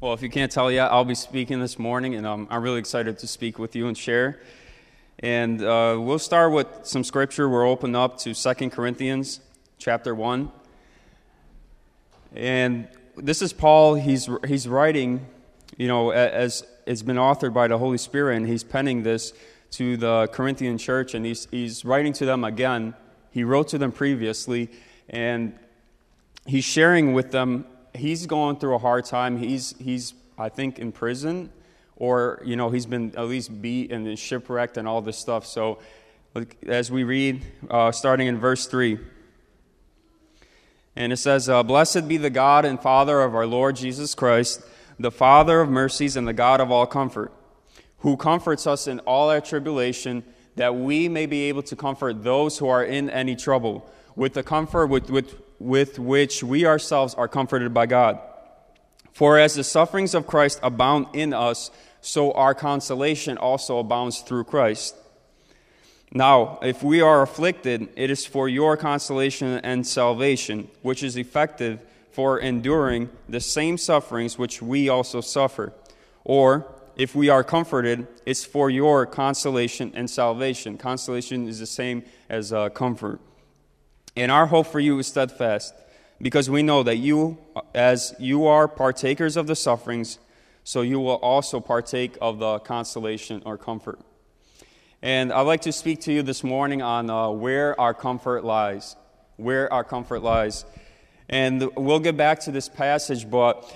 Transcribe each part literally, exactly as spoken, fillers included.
Well, if you can't tell yet, I'll be speaking this morning, and um, I'm really excited to speak with you and share. And uh, we'll start with some scripture. We're open up to Second Corinthians chapter one. And this is Paul. He's he's writing, you know, as it's been authored by the Holy Spirit, and he's penning this to the Corinthian church, and he's he's writing to them again. He wrote to them previously, and he's sharing with them. He's going through a hard time. He's, he's, I think, in prison, or, you know, he's been at least beat and shipwrecked and all this stuff. So, as we read, uh, starting in verse three, and it says, uh, Blessed be the God and Father of our Lord Jesus Christ, the Father of mercies and the God of all comfort, who comforts us in all our tribulation, that we may be able to comfort those who are in any trouble, with the comfort with with with which we ourselves are comforted by God. For as the sufferings of Christ abound in us, so our consolation also abounds through Christ. Now, if we are afflicted, it is for your consolation and salvation, which is effective for enduring the same sufferings which we also suffer. Or, if we are comforted, it's for your consolation and salvation. Consolation is the same as uh, comfort. And our hope for you is steadfast, because we know that you, as you are partakers of the sufferings, so you will also partake of the consolation or comfort. And I'd like to speak to you this morning on uh, where our comfort lies, where our comfort lies. And we'll get back to this passage, but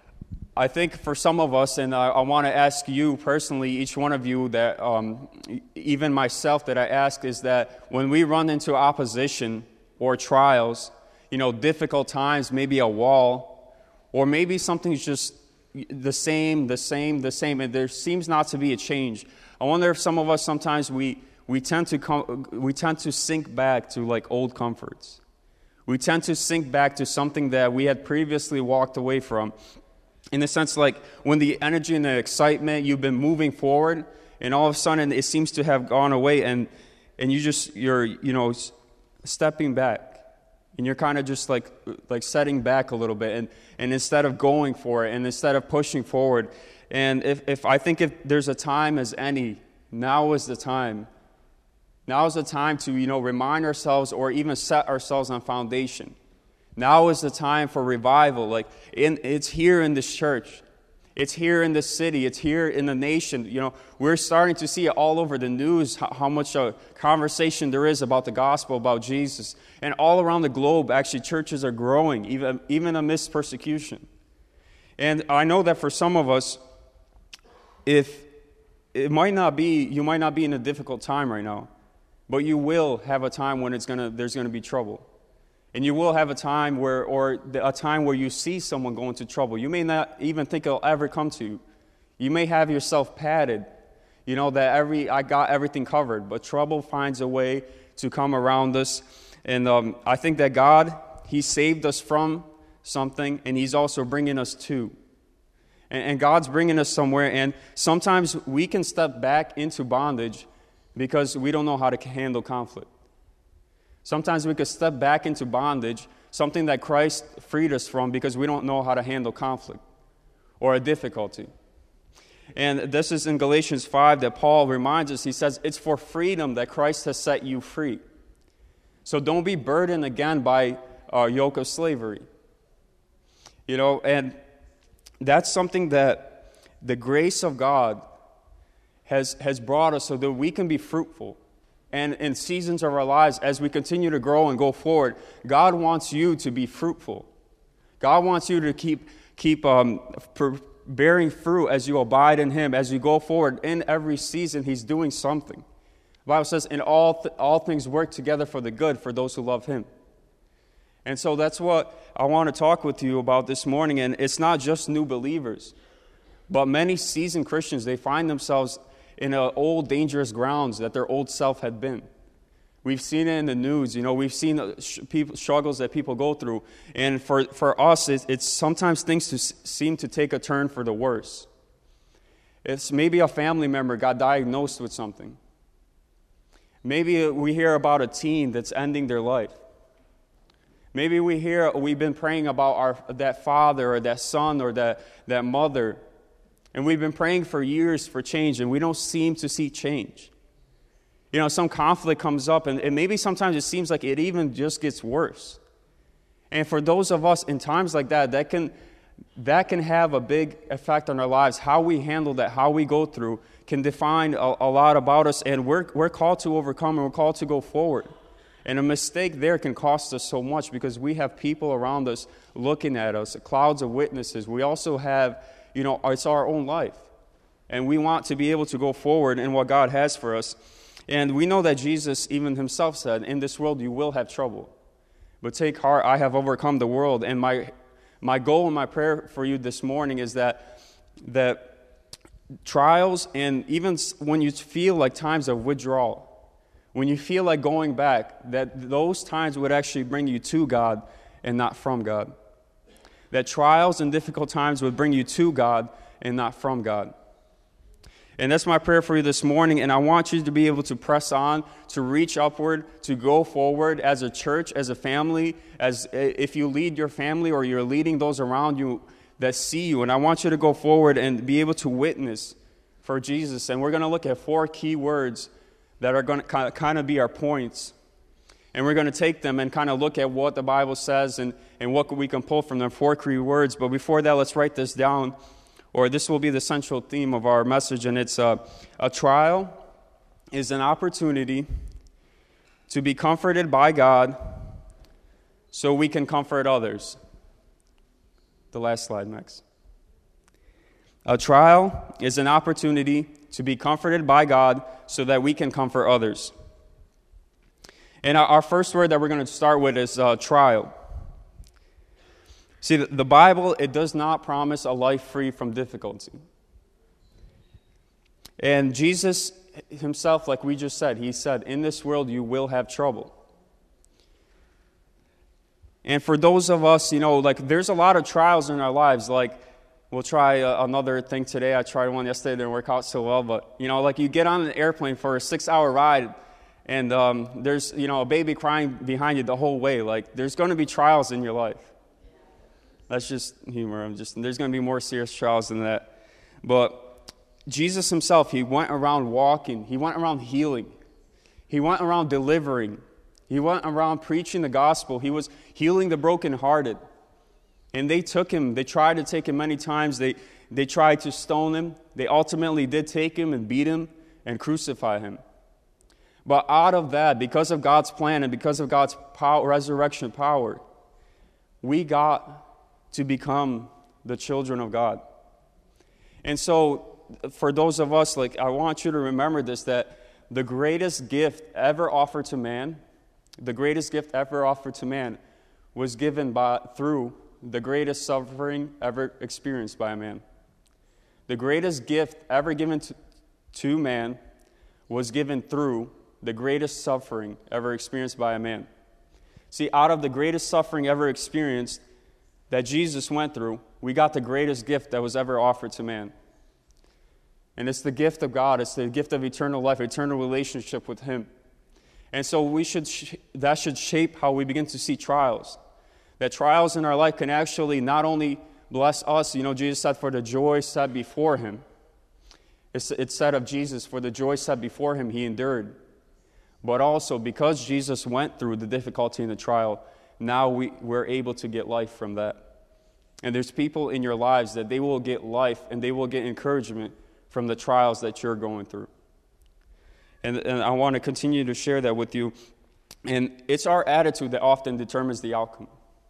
I think for some of us, and I, I want to ask you personally, each one of you, that um, even myself that I ask, is that when we run into opposition or trials, you know, difficult times, maybe a wall, or maybe something's just the same, the same, the same, and there seems not to be a change. I wonder if some of us sometimes we we tend to com- we tend to sink back to like old comforts. We tend to sink back to something that we had previously walked away from. In the sense, like when the energy and the excitement, you've been moving forward, and all of a sudden it seems to have gone away, and and you just you're you know. stepping back, and you're kind of just like like setting back a little bit, and, and instead of going for it, and instead of pushing forward. And if, if I think if there's a time as any, now is the time. Now is the time to, you know, remind ourselves or even set ourselves on foundation. Now is the time for revival. Like in, it's here in this church. It's here in the city. It's here in the nation. You know, we're starting to see it all over the news, how, how much uh, conversation there is about the gospel, about Jesus. And all around the globe, actually, churches are growing, even, even amidst persecution. And I know that for some of us, if it might not be, you might not be in a difficult time right now, but you will have a time when it's gonna, there's going to be trouble. And you will have a time where, or a time where you see someone go into trouble. You may not even think it'll ever come to you. You may have yourself padded, you know, that every I got everything covered. But trouble finds a way to come around us. And um, I think that God, He saved us from something, and He's also bringing us to. And, and God's bringing us somewhere. And sometimes we can step back into bondage because we don't know how to handle conflict. Sometimes we could step back into bondage, something that Christ freed us from, because we don't know how to handle conflict or a difficulty. And this is in Galatians five that Paul reminds us. He says, it's for freedom that Christ has set you free. So don't be burdened again by a yoke of slavery. You know, and that's something that the grace of God has, has brought us so that we can be fruitful. And in seasons of our lives, as we continue to grow and go forward, God wants you to be fruitful. God wants you to keep keep um, bearing fruit as you abide in Him, as you go forward. In every season, He's doing something. The Bible says, "In all th- all things work together for the good for those who love Him." And so that's what I want to talk with you about this morning. And it's not just new believers, but many seasoned Christians, they find themselves in a old dangerous grounds that their old self had been. We've seen it in the news. You know, we've seen the sh- people, struggles that people go through. And for, for us, it's, it's sometimes things to s- seem to take a turn for the worse. It's maybe a family member got diagnosed with something. Maybe we hear about a teen that's ending their life. Maybe we hear, we've been praying about our that father or that son or that, that mother, and we've been praying for years for change, and we don't seem to see change. You know, some conflict comes up, and, and maybe sometimes it seems like it even just gets worse. And for those of us in times like that, that can that can have a big effect on our lives. How we handle that, how we go through, can define a, a lot about us, and we're we're called to overcome, and we're called to go forward. And a mistake there can cost us so much because we have people around us looking at us, clouds of witnesses. We also have, you know, it's our own life. And we want to be able to go forward in what God has for us. And we know that Jesus even himself said, in this world you will have trouble. But take heart, I have overcome the world. And my my goal and my prayer for you this morning is that that trials, and even when you feel like times of withdrawal, when you feel like going back, that those times would actually bring you to God and not from God. That trials and difficult times would bring you to God and not from God. And that's my prayer for you this morning, and I want you to be able to press on, to reach upward, to go forward as a church, as a family, as if you lead your family or you're leading those around you that see you. And I want you to go forward and be able to witness for Jesus. And we're going to look at four key words that are going to kind of be our points. And we're going to take them and kind of look at what the Bible says and, and what we can pull from them, four key words. But before that, let's write this down, or this will be the central theme of our message. And it's uh, a trial is an opportunity to be comforted by God so we can comfort others. The last slide, Max. A trial is an opportunity to be comforted by God so that we can comfort others. And our first word that we're going to start with is uh, trial. See, the Bible, it does not promise a life free from difficulty. And Jesus himself, like we just said, he said, in this world you will have trouble. And for those of us, you know, like there's a lot of trials in our lives. Like, we'll try uh, another thing today. I tried one yesterday, it didn't work out so well. But, you know, like you get on an airplane for a six-hour ride, and um, there's, you know, a baby crying behind you the whole way. Like, there's going to be trials in your life. That's just humor. I'm just, there's going to be more serious trials than that. But Jesus himself, he went around walking. He went around healing. He went around delivering. He went around preaching the gospel. He was healing the brokenhearted. And they took him. They tried to take him many times. They, they tried to stone him. They ultimately did take him and beat him and crucify him. But out of that, because of God's plan and because of God's power, resurrection power, we got to become the children of God. And so, for those of us, like, I want you to remember this, that the greatest gift ever offered to man, the greatest gift ever offered to man was given by through the greatest suffering ever experienced by a man. The greatest gift ever given to, to man was given through the greatest suffering ever experienced by a man. See, out of the greatest suffering ever experienced that Jesus went through, we got the greatest gift that was ever offered to man. And it's the gift of God. It's the gift of eternal life, eternal relationship with him. And so we should sh- that should shape how we begin to see trials. That trials in our life can actually not only bless us, you know, Jesus said, for the joy set before him. It's, it's said of Jesus, for the joy set before him, he endured. But also, because Jesus went through the difficulty in the trial, now we, we're able to get life from that. And there's people in your lives that they will get life and they will get encouragement from the trials that you're going through. And, and I want to continue to share that with you. And it's our attitude that often determines the outcome.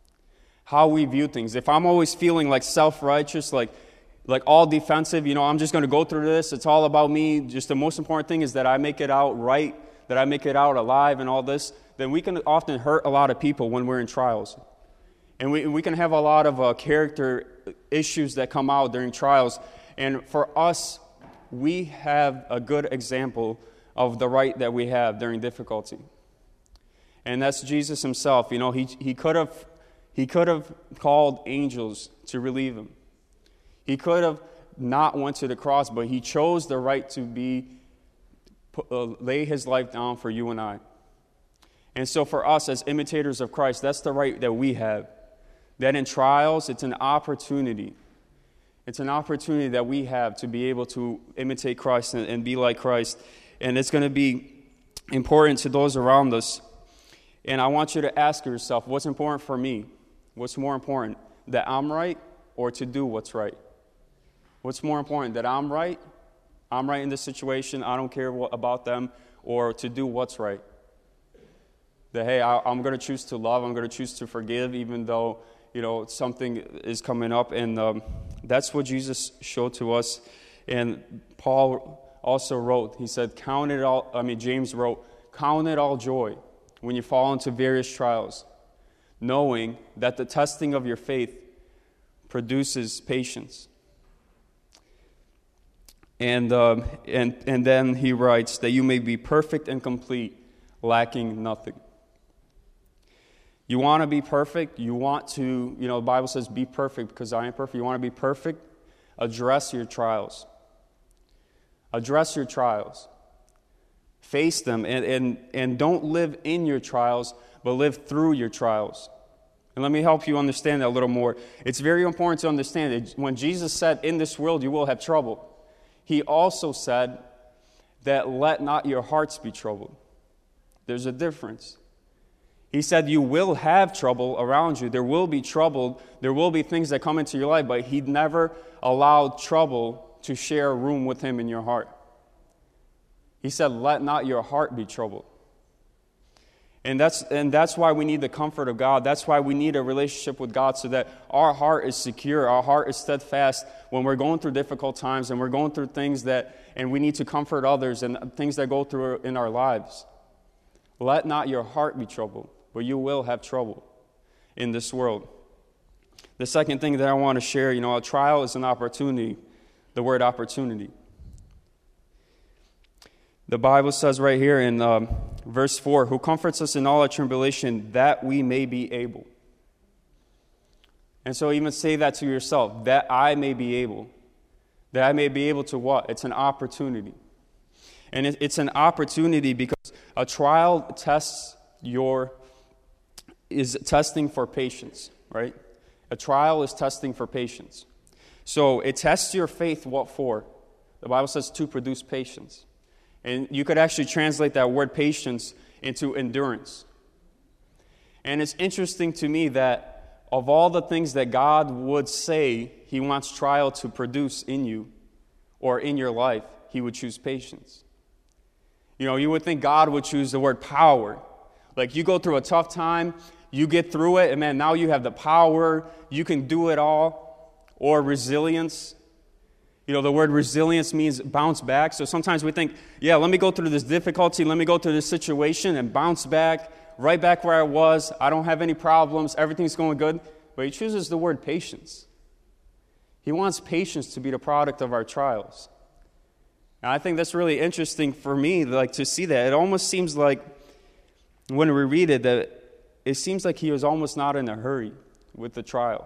How we view things. If I'm always feeling like self-righteous, like, like all defensive, you know, I'm just going to go through this, it's all about me, just the most important thing is that I make it out right, that I make it out alive and all this, then we can often hurt a lot of people when we're in trials. And we, we can have a lot of uh, character issues that come out during trials. And for us, we have a good example of the right that we have during difficulty. And that's Jesus himself. You know, he he could have he could have called angels to relieve him. He could have not went to the cross, but he chose the right to be uh, lay his life down for you and I. And so for us as imitators of Christ, that's the right that we have. That in trials, it's an opportunity. It's an opportunity that we have to be able to imitate Christ and, and be like Christ. And it's going to be important to those around us. And I want you to ask yourself, what's important for me? What's more important, that I'm right or to do what's right? What's more important, that I'm right, I'm right in this situation, I don't care what, about them, or to do what's right? That, hey, I, I'm going to choose to love, I'm going to choose to forgive, even though, you know, something is coming up. And um, that's what Jesus showed to us. And Paul also wrote, he said, count it all, I mean, James wrote, count it all joy when you fall into various trials, knowing that the testing of your faith produces patience. And, um, and, and then he writes that you may be perfect and complete, lacking nothing. You want to be perfect. You want to, you know, the Bible says be perfect because I am perfect. You want to be perfect? Address your trials. Address your trials. Face them and, and, and don't live in your trials, but live through your trials. And let me help you understand that a little more. It's very important to understand that when Jesus said, in this world you will have trouble, he also said that let not your hearts be troubled. There's a difference. He said you will have trouble around you. There will be trouble. There will be things that come into your life, but he never allowed trouble to share a room with him in your heart. He said, let not your heart be troubled. And that's, and that's why we need the comfort of God. That's why we need a relationship with God so that our heart is secure, our heart is steadfast when we're going through difficult times and we're going through things that, and we need to comfort others and things that go through in our lives. Let not your heart be troubled, but you will have trouble in this world. The second thing that I want to share, you know, a trial is an opportunity. The word opportunity. The Bible says right here in um, verse four, who comforts us in all our tribulation, that we may be able. And so even say that to yourself, that I may be able. That I may be able to what? It's an opportunity. And it, it's an opportunity because a trial tests your, is testing for patience, right? A trial is testing for patience. So it tests your faith, what for? The Bible says to produce patience. And you could actually translate that word patience into endurance. And it's interesting to me that of all the things that God would say he wants trial to produce in you or in your life, he would choose patience. You know, you would think God would choose the word power. Like you go through a tough time, you get through it, and man, now you have the power, you can do it all. Or resilience. You know, the word resilience means bounce back. So sometimes we think, yeah, let me go through this difficulty, let me go through this situation and bounce back, right back where I was. I don't have any problems, everything's going good. But he chooses the word patience. He wants patience to be the product of our trials. And I think that's really interesting for me, like to see that. It almost seems like, when we read it, that it seems like he was almost not in a hurry with the trial.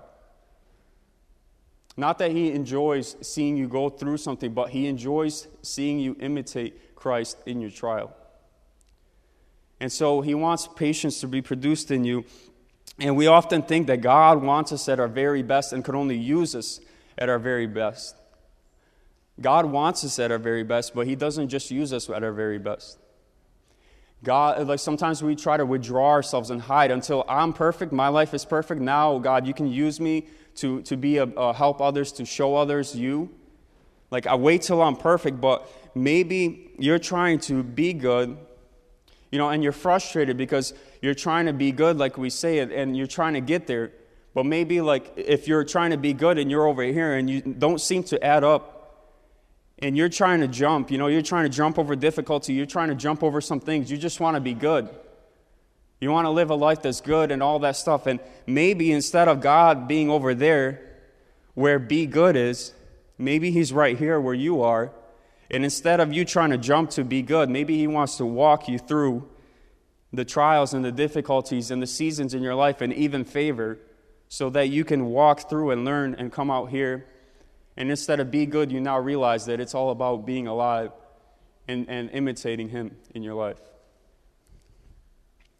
Not that he enjoys seeing you go through something, but he enjoys seeing you imitate Christ in your trial. And so he wants patience to be produced in you. And we often think that God wants us at our very best and can only use us at our very best. God wants us at our very best, but he doesn't just use us at our very best. God, like sometimes we try to withdraw ourselves and hide until I'm perfect, my life is perfect. Now, God, you can use me to, to be a, a help others, to show others you. Like, I wait till I'm perfect, but maybe you're trying to be good, you know, and you're frustrated because you're trying to be good, like we say it, and you're trying to get there. But maybe, like, if you're trying to be good and you're over here and you don't seem to add up, and you're trying to jump, you know, you're trying to jump over difficulty, you're trying to jump over some things, you just want to be good. You want to live a life that's good and all that stuff. And maybe instead of God being over there where be good is, maybe he's right here where you are. And instead of you trying to jump to be good, maybe he wants to walk you through the trials and the difficulties and the seasons in your life and even favor so that you can walk through and learn and come out here. And instead of be good, you now realize that it's all about being alive and, and imitating him in your life.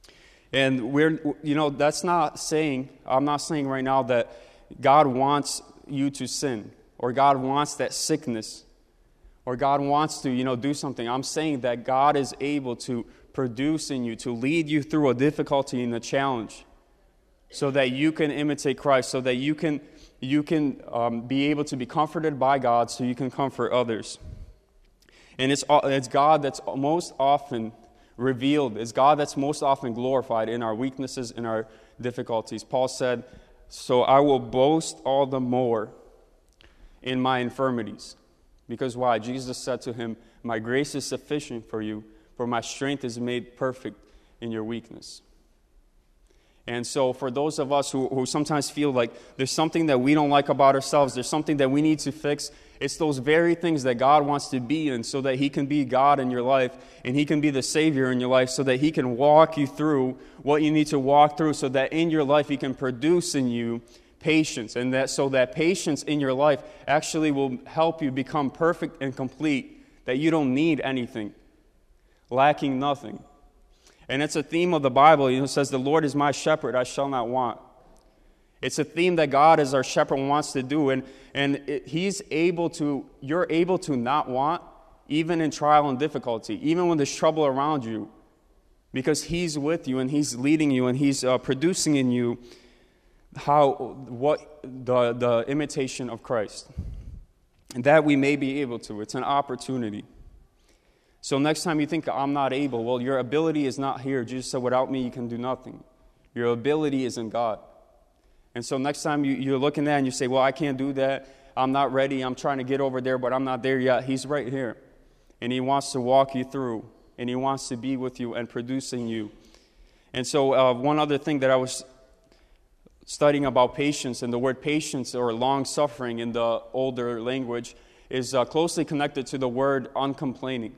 And we're, you know, that's not saying, I'm not saying right now that God wants you to sin, or God wants that sickness, or God wants to, you know, do something. I'm saying that God is able to produce in you, to lead you through a difficulty and a challenge, so that you can imitate Christ, so that you can you can um, be able to be comforted by God, so you can comfort others. And it's it's God that's most often revealed. It's God that's most often glorified in our weaknesses, in our difficulties. Paul said, "So I will boast all the more in my infirmities." Because why? Jesus said to him, "My grace is sufficient for you, for my strength is made perfect in your weakness." And so for those of us who, who sometimes feel like there's something that we don't like about ourselves, there's something that we need to fix, it's those very things that God wants to be in, so that He can be God in your life, and He can be the Savior in your life, so that He can walk you through what you need to walk through, so that in your life He can produce in you patience, and that so that patience in your life actually will help you become perfect and complete, that you don't need anything, lacking nothing. And it's a theme of the Bible. You know, it says, "The Lord is my shepherd, I shall not want." It's a theme that God as our shepherd wants to do, and, and it, He's able to, you're able to not want, even in trial and difficulty, even when there's trouble around you, because He's with you, and He's leading you, and He's uh, producing in you how what the, the imitation of Christ. And that we may be able to. It's an opportunity. So next time you think, "I'm not able," well, your ability is not here. Jesus said, "Without me, you can do nothing." Your ability is in God. And so next time you, you're looking at it and you say, "Well, I can't do that. I'm not ready. I'm trying to get over there, but I'm not there yet." He's right here. And He wants to walk you through. And He wants to be with you and producing you. And so uh, one other thing that I was studying about patience, and the word patience or long-suffering in the older language is uh, closely connected to the word uncomplaining.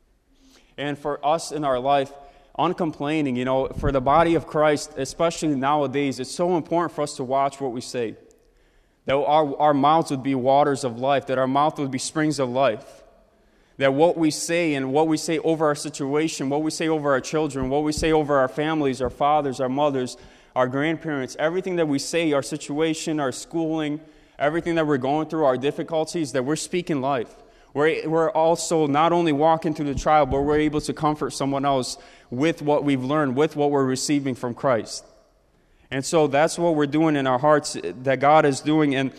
And for us in our life, uncomplaining, you know, for the body of Christ, especially nowadays, it's so important for us to watch what we say. That our, our mouths would be waters of life, that our mouth would be springs of life. That what we say and what we say over our situation, what we say over our children, what we say over our families, our fathers, our mothers, our grandparents, everything that we say, our situation, our schooling, everything that we're going through, our difficulties, that we're speaking life. We're, we're also not only walking through the trial, but we're able to comfort someone else with what we've learned, with what we're receiving from Christ. And so that's what we're doing in our hearts, that God is doing, and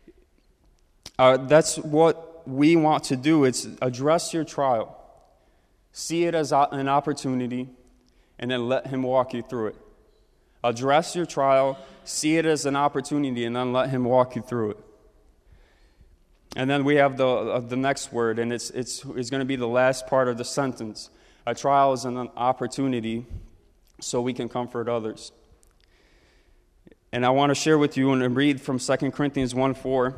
uh, that's what we want to do. It's address your trial. See it as an opportunity, and then let Him walk you through it. Address your trial, see it as an opportunity, and then let Him walk you through it. And then we have the uh, the next word, and it's it's it's going to be the last part of the sentence. A trial is an opportunity so we can comfort others. And I want to share with you and read from Second Corinthians one four.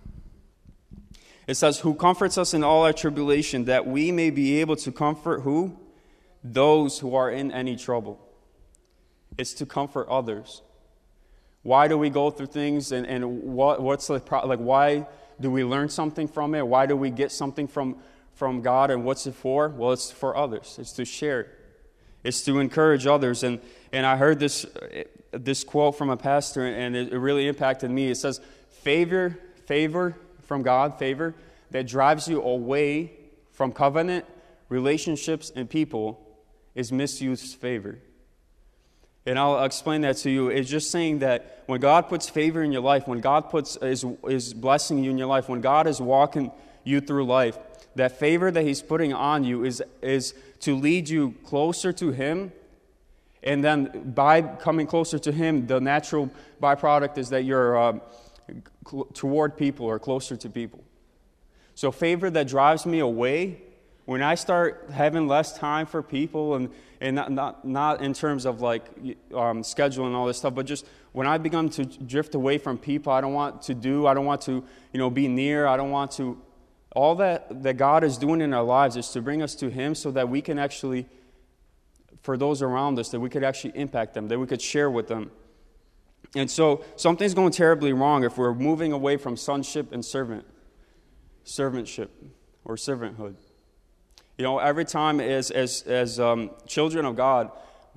It says, "Who comforts us in all our tribulation, that we may be able to comfort" who? Those who are in any trouble. It's to comfort others. Why do we go through things, and, and what what's the pro- like why do we learn something from it? Why do we get something from, from God, and what's it for? Well, it's for others. It's to share. It's to encourage others. And and I heard this this quote from a pastor, and it, it really impacted me. It says, favor, favor from God, favor that drives you away from covenant, relationships, and people is misused favor. And I'll explain that to you. It's just saying that when God puts favor in your life, when God puts is, is blessing you in your life, when God is walking you through life, that favor that He's putting on you is, is to lead you closer to Him. And then by coming closer to Him, the natural byproduct is that you're uh, cl- toward people or closer to people. So favor that drives me away, when I start having less time for people, and, and not, not not in terms of like um, schedule and all this stuff, but just when I begin to drift away from people, I don't want to do, I don't want to, you know, be near, I don't want to, all that, that God is doing in our lives is to bring us to Him so that we can actually, for those around us, that we could actually impact them, that we could share with them. And so something's going terribly wrong if we're moving away from sonship and servant, servantship or servanthood. You know, every time as as as um, children of God,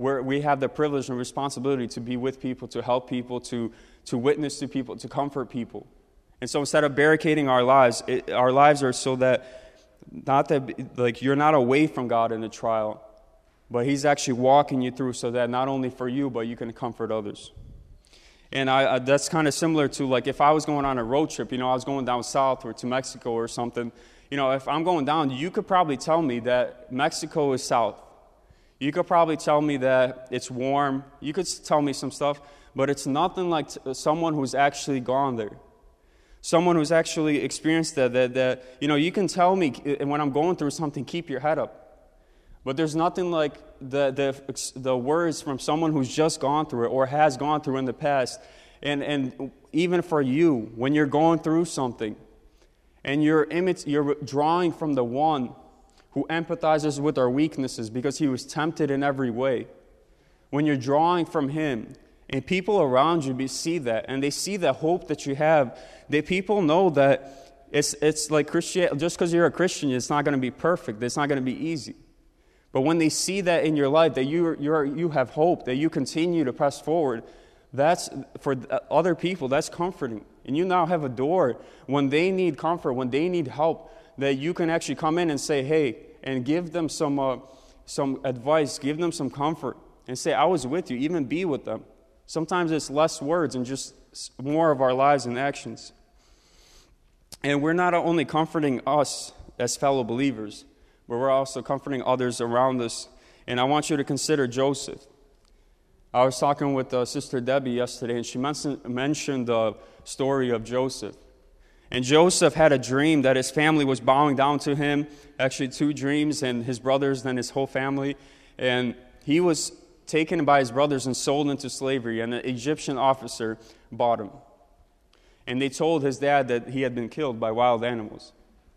we're, we have the privilege and responsibility to be with people, to help people, to, to witness to people, to comfort people. And so instead of barricading our lives, it, our lives are so that, not that, like, you're not away from God in the trial, but He's actually walking you through so that not only for you, but you can comfort others. And I, I, that's kind of similar to, like, if I was going on a road trip, you know, I was going down south or to Mexico or something, you know, if I'm going down, you could probably tell me that Mexico is south. You could probably tell me that it's warm. You could tell me some stuff, but it's nothing like t- someone who's actually gone there. Someone who's actually experienced that, that, that, you know, you can tell me when I'm going through something, keep your head up. But there's nothing like the, the the words from someone who's just gone through it or has gone through in the past. And and even for you, when you're going through something and you're, imit- you're drawing from the one who empathizes with our weaknesses because He was tempted in every way. When you're drawing from Him and people around you see that and they see the hope that you have, they people know that it's, it's like Christian. Just because you're a Christian, it's not going to be perfect. It's not going to be easy. But when they see that in your life, that you you you have hope, that you continue to press forward, that's, for other people, that's comforting. And you now have a door when they need comfort, when they need help, that you can actually come in and say, hey, and give them some uh, some advice, give them some comfort, and say, I was with you, even be with them. Sometimes it's less words and just more of our lives and actions. And we're not only comforting us as fellow believers, but we're also comforting others around us. And I want you to consider Joseph. I was talking with uh, Sister Debbie yesterday, and she mentioned, mentioned the story of Joseph. And Joseph had a dream that his family was bowing down to him, actually two dreams, and his brothers, then his whole family. And he was taken by his brothers and sold into slavery, and an Egyptian officer bought him. And they told his dad that he had been killed by wild animals.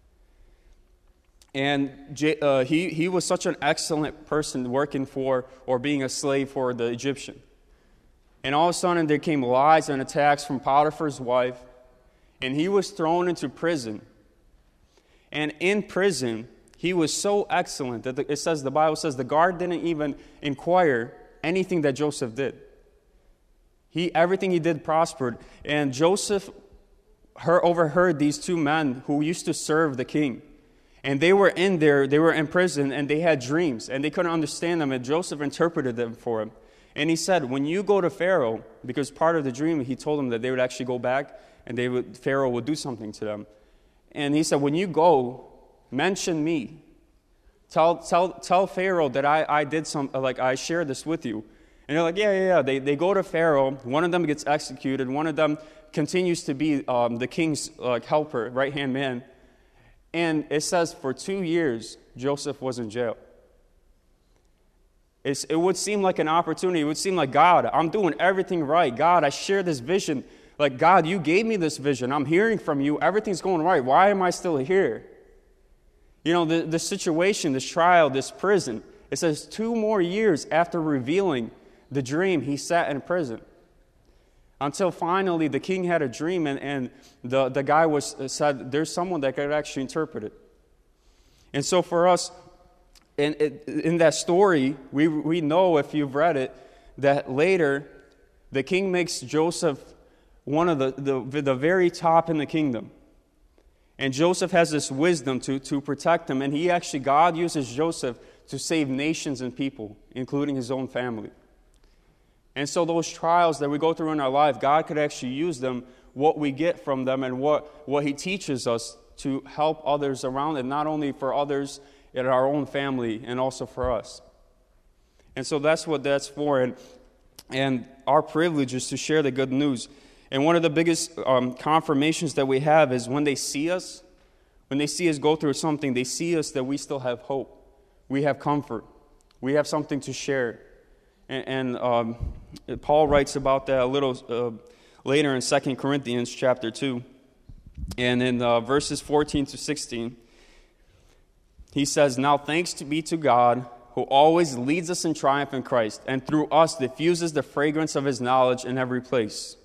And uh, he, he was such an excellent person working for or being a slave for the Egyptian. And all of a sudden there came lies and attacks from Potiphar's wife, and he was thrown into prison. And in prison, he was so excellent that the, it says, the Bible says, the guard didn't even inquire anything that Joseph did. He, everything he did prospered. And Joseph her, overheard these two men who used to serve the king. And they were in there, they were in prison, and they had dreams, and they couldn't understand them, and Joseph interpreted them for him. And he said, when you go to Pharaoh, because part of the dream, he told them that they would actually go back, and they would, Pharaoh would do something to them. And he said, when you go, mention me. Tell tell tell Pharaoh that I, I did some, like I shared this with you. And they're like, yeah, yeah, yeah. They, they go to Pharaoh. One of them gets executed. One of them continues to be um, the king's uh, helper, right-hand man. And it says for two years, Joseph was in jail. It's, it would seem like an opportunity. It would seem like, God, I'm doing everything right. God, I share this vision. Like, God, you gave me this vision. I'm hearing from you. Everything's going right. Why am I still here? You know, the, the situation, this trial, this prison, it says two more years after revealing the dream, he sat in prison. Until finally the king had a dream, and, and the, the guy was said, there's someone that could actually interpret it. And so for us, in, in that story, we, we know, if you've read it, that later the king makes Joseph one of the, the, the very top in the kingdom. And Joseph has this wisdom to, to protect him, and he actually, God uses Joseph to save nations and people, including his own family. And so those trials that we go through in our life, God could actually use them, what we get from them, and what, what He teaches us to help others around it, not only for others in our own family, and also for us. And so that's what that's for. And, and our privilege is to share the good news. And one of the biggest um, confirmations that we have is when they see us, when they see us go through something, they see us that we still have hope. We have comfort. We have something to share. And, and um, Paul writes about that a little uh, later in Second Corinthians chapter two. And in uh, verses fourteen to sixteen, he says, now thanks to be to God, who always leads us in triumph in Christ, and through us diffuses the fragrance of His knowledge in every place.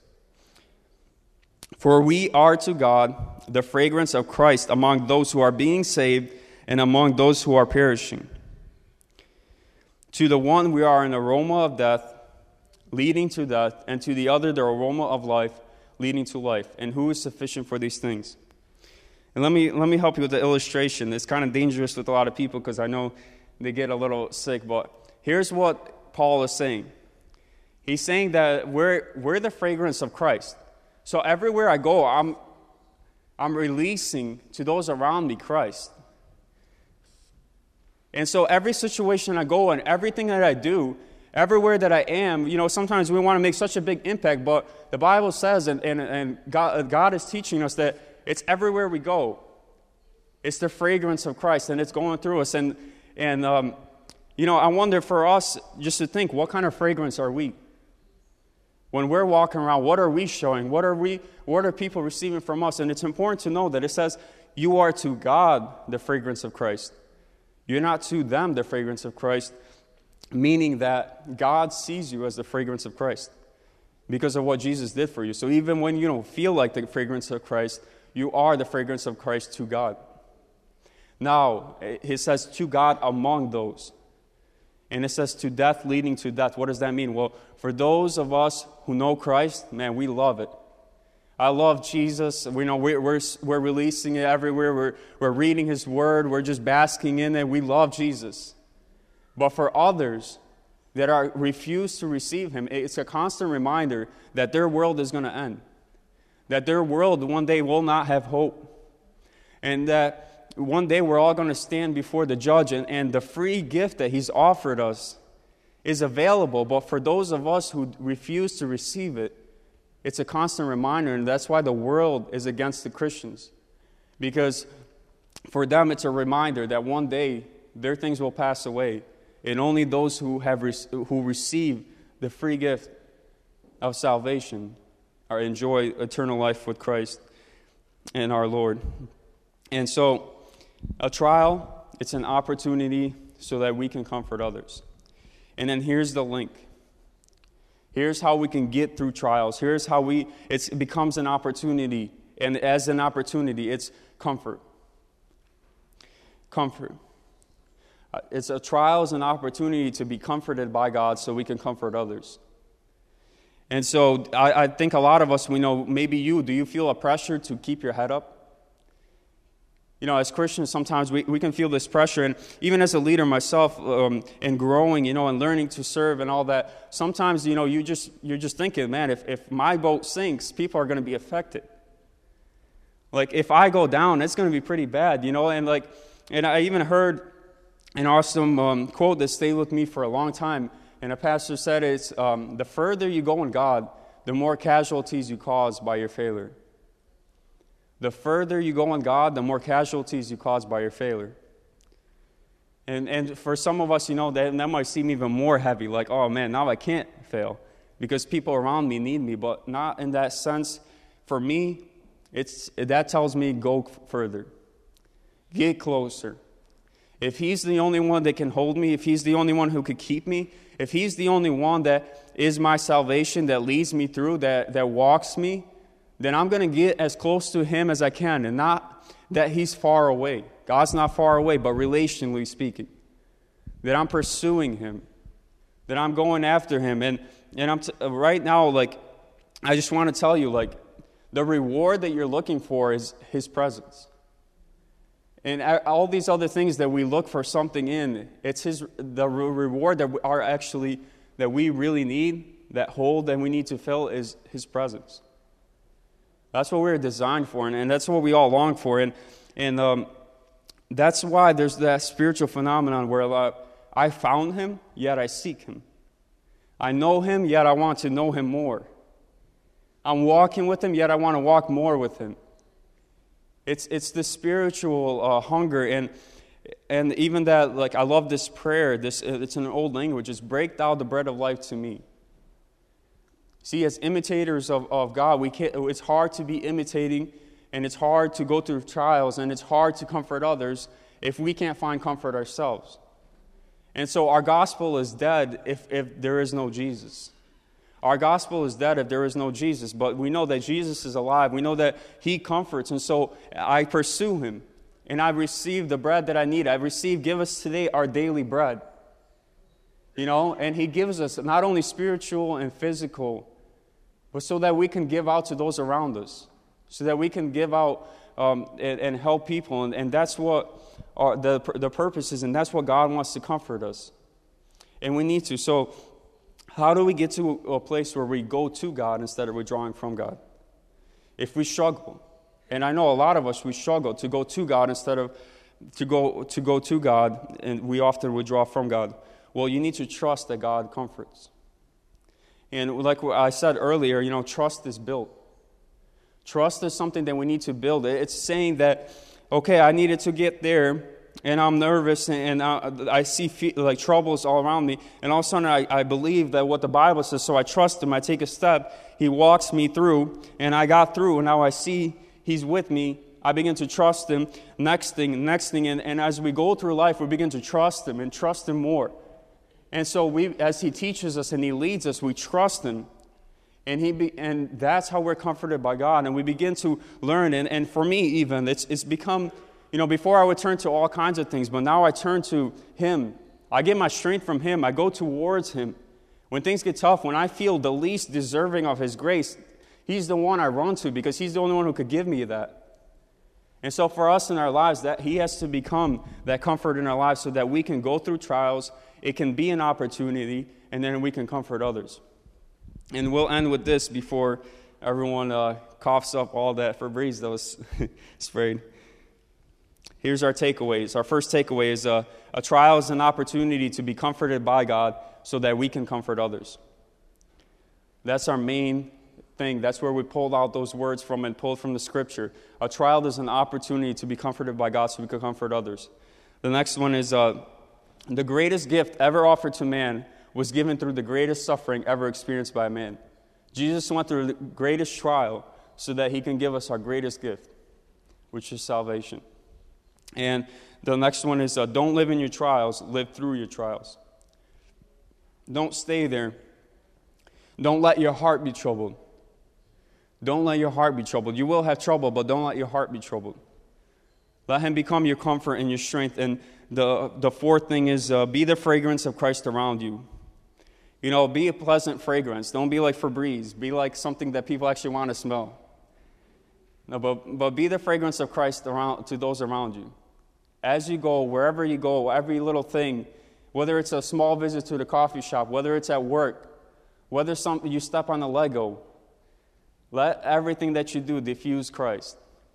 For we are to God the fragrance of Christ among those who are being saved and among those who are perishing. To the one we are an aroma of death, leading to death, and to the other the aroma of life, leading to life. And who is sufficient for these things? And let me let me help you with the illustration. It's kind of dangerous with a lot of people because I know they get a little sick, but here's what Paul is saying. He's saying that we're we're the fragrance of Christ. So everywhere I go, I'm I'm releasing to those around me Christ. And so every situation I go in, everything that I do, everywhere that I am, you know, sometimes we want to make such a big impact, but the Bible says, and, and, and God, God is teaching us that it's everywhere we go. It's the fragrance of Christ, and it's going through us. And, and um, you know, I wonder for us just to think, what kind of fragrance are we? When we're walking around, what are we showing? What are we? What are people receiving from us? And it's important to know that it says, you are to God the fragrance of Christ. You're not to them the fragrance of Christ, meaning that God sees you as the fragrance of Christ because of what Jesus did for you. So even when you don't feel like the fragrance of Christ, you are the fragrance of Christ to God. Now, it says to God among those. And it says to death leading to death. What does that mean? Well, for those of us who know Christ, man, we love it. I love Jesus. We know we're, we're, we're releasing it everywhere. We're, we're reading His Word. We're just basking in it. We love Jesus. But for others that are refuse to receive Him, it's a constant reminder that their world is going to end. That their world one day will not have hope. And that one day we're all going to stand before the judge, and, and the free gift that He's offered us is available. But for those of us who refuse to receive it, it's a constant reminder, and that's why the world is against the Christians. Because for them, it's a reminder that one day their things will pass away, and only those who have re- who receive the free gift of salvation are enjoy eternal life with Christ and our Lord. And so, a trial, it's an opportunity so that we can comfort others. And then here's the link. Here's how we can get through trials. Here's how we, it's, it becomes an opportunity. And as an opportunity, it's comfort. Comfort. Uh, it's a trial is an opportunity to be comforted by God so we can comfort others. And so I, I think a lot of us, we know, maybe you, do you feel a pressure to keep your head up? You know, as Christians, sometimes we, we can feel this pressure. And even as a leader myself, um, and growing, you know, and learning to serve and all that, sometimes, you know, you just, you're just thinking, man, if, if my boat sinks, people are going to be affected. Like, if I go down, it's going to be pretty bad, you know. And, like, and I even heard an awesome um, quote that stayed with me for a long time. And a pastor said it's, um, the further you go in God, the more casualties you cause by your failure. The further you go in God, the more casualties you cause by your failure. And and for some of us, you know, that, that might seem even more heavy. Like, oh man, now I can't fail because people around me need me. But not in that sense. For me, it's that tells me go further. Get closer. If He's the only one that can hold me, if He's the only one who could keep me, if He's the only one that is my salvation, that leads me through, that, that walks me, then I'm going to get as close to Him as I can. And not that He's far away. God's not far away, but relationally speaking. That I'm pursuing Him. That I'm going after Him. And and I'm t- right now, like, I just want to tell you, like, the reward that you're looking for is His presence. And all these other things that we look for something in, it's His the reward that are actually, that we really need, that hole that we need to fill is His presence. That's what we're designed for, and, and that's what we all long for. And and um, that's why there's that spiritual phenomenon where uh, I found Him, yet I seek Him. I know Him, yet I want to know Him more. I'm walking with Him, yet I want to walk more with Him. It's it's the spiritual uh, hunger, and and even that, like, I love this prayer. This it's in an old language. It's break thou the bread of life to me. See, as imitators of, of God, we can't, it's hard to be imitating, and it's hard to go through trials, and it's hard to comfort others if we can't find comfort ourselves. And so our gospel is dead if, if there is no Jesus. Our gospel is dead if there is no Jesus, but we know that Jesus is alive. We know that He comforts, and so I pursue Him, and I receive the bread that I need. I receive, give us today our daily bread. You know, and he gives us not only spiritual and physical, but so that we can give out to those around us, so that we can give out um, and, and help people. And, and that's what our, the, the purpose is, and that's what God wants to comfort us. And we need to. So how do we get to a place where we go to God instead of withdrawing from God? If we struggle, and I know a lot of us, we struggle to go to God instead of to go to go to God, and we often withdraw from God. Well, you need to trust that God comforts. And like I said earlier, you know, trust is built. Trust is something that we need to build. It's saying that, okay, I needed to get there, and I'm nervous, and I, I see like troubles all around me, and all of a sudden I, I believe that what the Bible says, so I trust Him. I take a step. He walks me through, and I got through, and now I see He's with me. I begin to trust Him. Next thing, next thing, and, and as we go through life, we begin to trust Him and trust Him more. And so we, as He teaches us and He leads us, we trust Him. And he be, and that's how we're comforted by God. And we begin to learn. And, and for me even, it's, it's become, you know, before I would turn to all kinds of things, but now I turn to Him. I get my strength from Him. I go towards Him. When things get tough, when I feel the least deserving of His grace, He's the one I run to because He's the only one who could give me that. And so for us in our lives, that He has to become that comfort in our lives so that we can go through trials. It can be an opportunity, and then we can comfort others. And we'll end with this before everyone uh, coughs up all that Febreze that was sprayed. Here's our takeaways. Our first takeaway is uh, a trial is an opportunity to be comforted by God so that we can comfort others. That's our main thing. That's where we pulled out those words from and pulled from the Scripture. A trial is an opportunity to be comforted by God so we can comfort others. The next one is... Uh, The greatest gift ever offered to man was given through the greatest suffering ever experienced by man. Jesus went through the greatest trial so that He can give us our greatest gift, which is salvation. And the next one is uh, don't live in your trials, live through your trials. Don't stay there. Don't let your heart be troubled. Don't let your heart be troubled. You will have trouble, but don't let your heart be troubled. Let Him become your comfort and your strength. And the the fourth thing is uh, be the fragrance of Christ around you. You know, be a pleasant fragrance. Don't be like Febreze. Be like something that people actually want to smell. No, but, but be the fragrance of Christ around to those around you. As you go, wherever you go, every little thing, whether it's a small visit to the coffee shop, whether it's at work, whether some, you step on a Lego, let everything that you do diffuse Christ.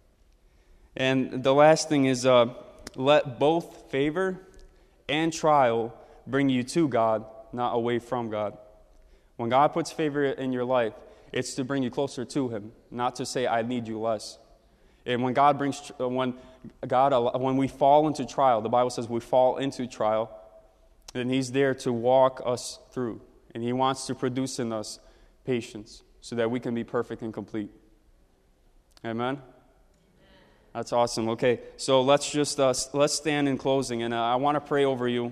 And the last thing is uh, let both favor and trial bring you to God, not away from God. When God puts favor in your life, it's to bring you closer to Him, not to say, I need you less. And when God brings, when God, when we fall into trial, the Bible says we fall into trial, then He's there to walk us through. And He wants to produce in us patience so that we can be perfect and complete. Amen? That's awesome. Okay, so let's just uh, let's stand in closing, and uh, I want to pray over you.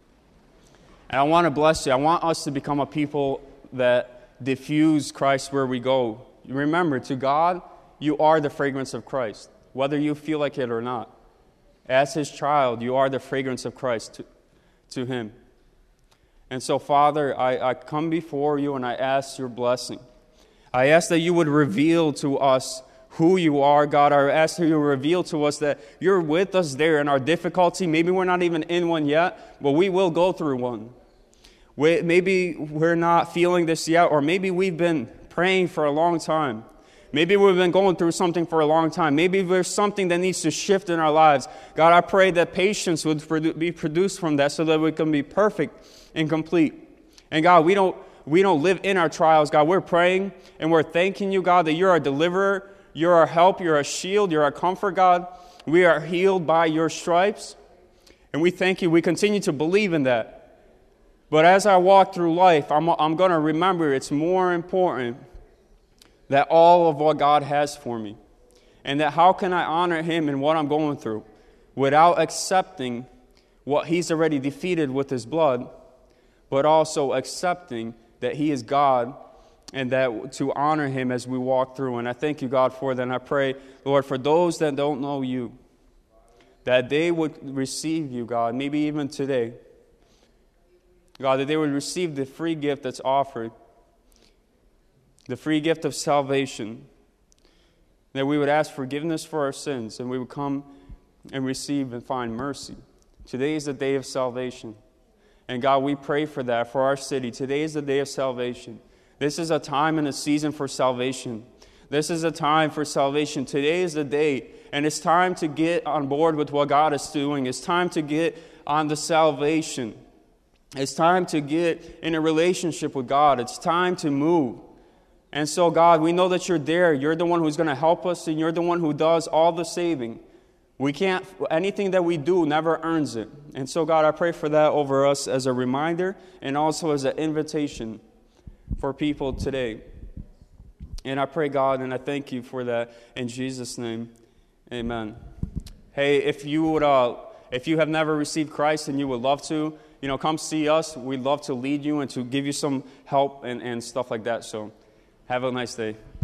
And I want to bless you. I want us to become a people that diffuse Christ where we go. Remember, to God, you are the fragrance of Christ, whether you feel like it or not. As His child, you are the fragrance of Christ to, to Him. And so, Father, I, I come before you and I ask your blessing. I ask that you would reveal to us who you are, God. I ask that you reveal to us that you're with us there in our difficulty. Maybe we're not even in one yet, but we will go through one. We, maybe we're not feeling this yet, or maybe we've been praying for a long time. Maybe we've been going through something for a long time. Maybe there's something that needs to shift in our lives. God, I pray that patience would produ- be produced from that so that we can be perfect and complete. And God, we don't, we don't live in our trials, God. We're praying and we're thanking you, God, that you're our deliverer. You're our help, you're a shield, you're our comfort, God. We are healed by your stripes. And we thank you. We continue to believe in that. But as I walk through life, I'm, I'm going to remember it's more important that all of what God has for me. And that how can I honor Him in what I'm going through without accepting what He's already defeated with His blood, but also accepting that He is God, and that to honor Him as we walk through. And I thank you, God, for that. And I pray, Lord, for those that don't know you, that they would receive you, God, maybe even today. God, that they would receive the free gift that's offered, the free gift of salvation, that we would ask forgiveness for our sins, and we would come and receive and find mercy. Today is the day of salvation. And God, we pray for that for our city. Today is the day of salvation. This is a time and a season for salvation. This is a time for salvation. Today is the day, and it's time to get on board with what God is doing. It's time to get on the salvation. It's time to get in a relationship with God. It's time to move. And so, God, we know that you're there. You're the one who's going to help us, and you're the one who does all the saving. We can't, anything that we do never earns it. And so, God, I pray for that over us as a reminder and also as an invitation for people today. And I pray, God, and I thank you for that in Jesus' name. Amen. Hey, if you would, uh, if you have never received Christ and you would love to, you know, come see us. We'd love to lead you and to give you some help and, and stuff like that. So have a nice day.